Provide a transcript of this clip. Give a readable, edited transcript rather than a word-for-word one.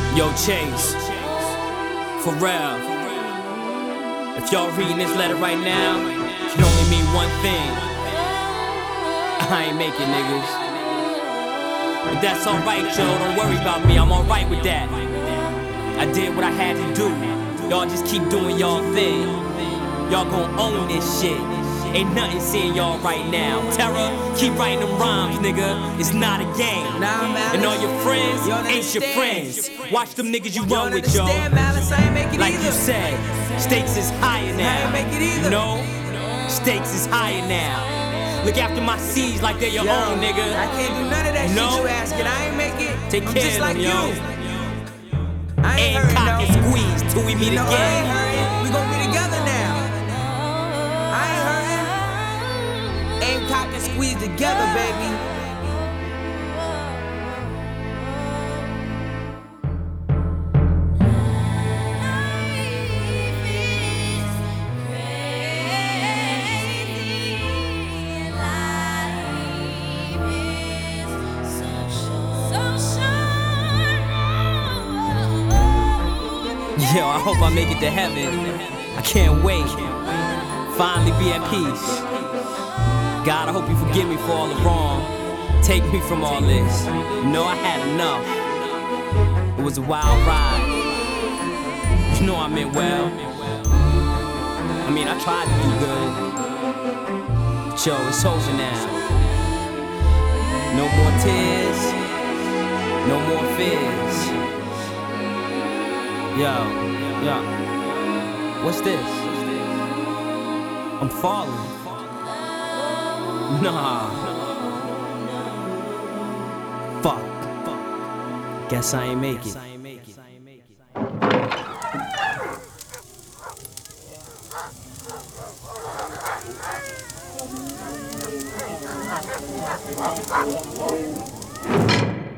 Yo, Chase, for real. If y'all reading this letter right now, it can only mean one thing. I ain't make it, niggas. But that's alright, yo. Don't worry about me. I'm alright with that. I did what I had to do. Y'all just keep doing y'all thing. Y'all gon' own this shit. Ain't nothing seeing y'all right now. Terror, keep writing them rhymes, nigga. It's not a game. And all your friends ain't your friends. Watch them niggas you run with, yo. Like you said, stakes is higher now. You know? Stakes is higher now. Look after my seeds like they're your own, nigga. I can't do none of that shit you asking. I ain't make it. Take I'm care just of like them, yo. you. I ain't hurting, cock though. and squeeze till we meet I ain't again. hurting. We gon' be together now. I ain't hurting. Aim, cock, and squeeze together, baby. Yo, I hope I make it to heaven. I can't wait. Finally be at peace. God, I hope you forgive me for all the wrong. Take me from all this. You know I had enough. It was a wild ride. You know I meant well. I mean, I tried to do good. But yo, it's over now. No more tears. No more fears. Yo, what's this? I'm falling. Nah. Fuck. Guess I ain't make it.